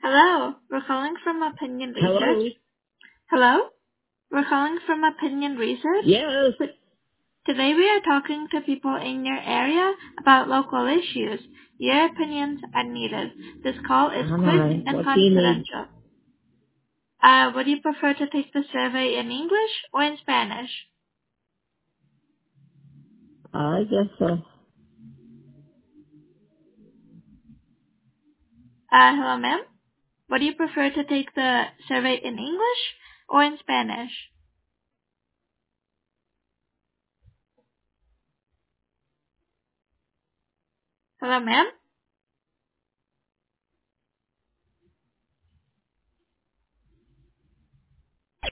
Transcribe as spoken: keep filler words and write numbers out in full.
Hello, we're calling from Opinion Hello? Research. Hello, we're calling from Opinion Research. Yes. Today we are talking to people in your area about local issues. Your opinions are needed. This call is All quick right. and What do you need? confidential. Uh, would you prefer to take the survey in English or in Spanish? I guess so. Uh, hello ma'am. Would you prefer to take the survey in English or in Spanish? Hello ma'am.